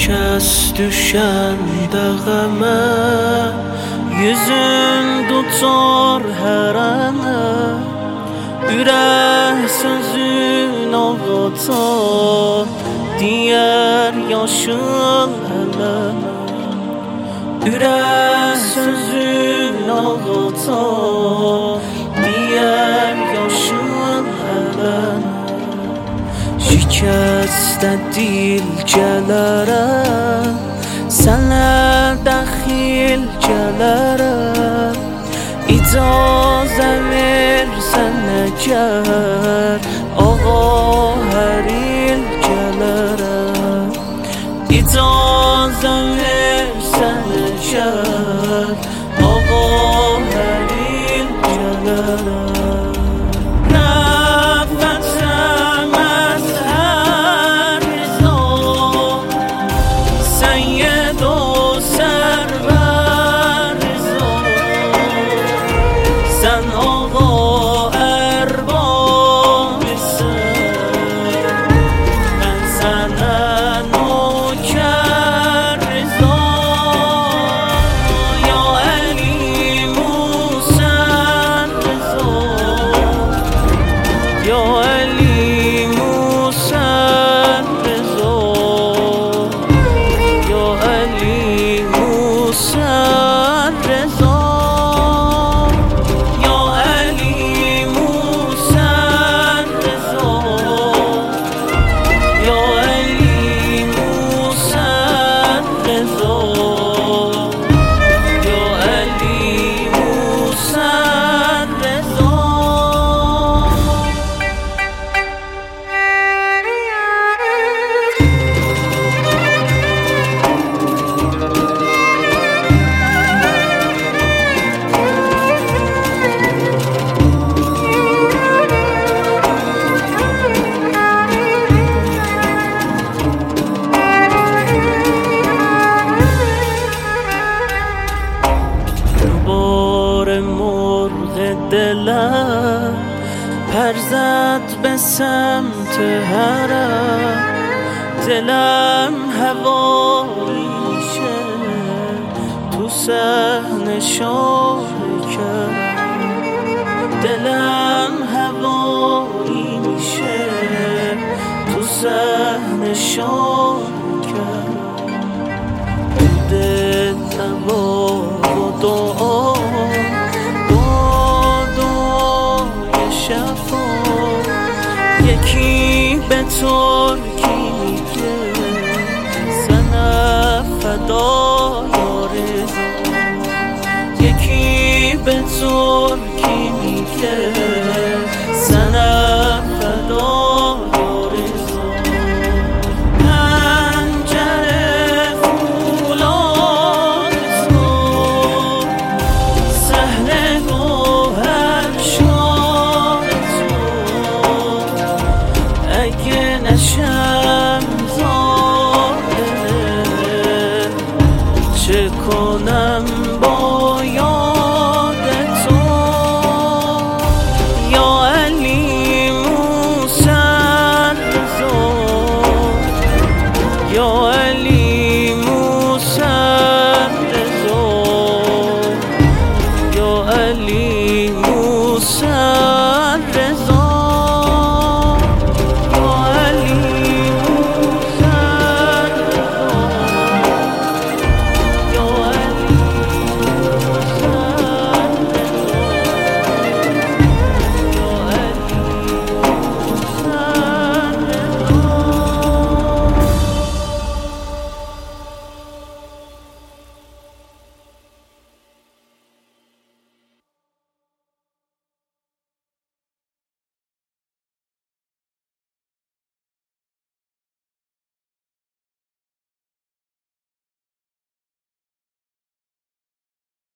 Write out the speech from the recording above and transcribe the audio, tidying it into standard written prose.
kez düşende geme, yüzün tutar her ana. Ürək sözün ağatar, diğer yaşın ələnə. Ürək sözün ağatar, diğer yaşın ələnə. Şikəstə dil gələrəm, sənə dəxil gələrəm. İcazə versən əgər, ağa hər il gələrəm. İcazə versən əgər, ağa hər il gələrəm. دلم پر زد به سمت حرم، دلم هوایی میشه تو صحن شاهکرم. دلم هوایی میشه تو صحن شاهکرم. دل نوا و دعا یکی به ترکی میگه سنه فدای آرزو. یکی به ترکی میگه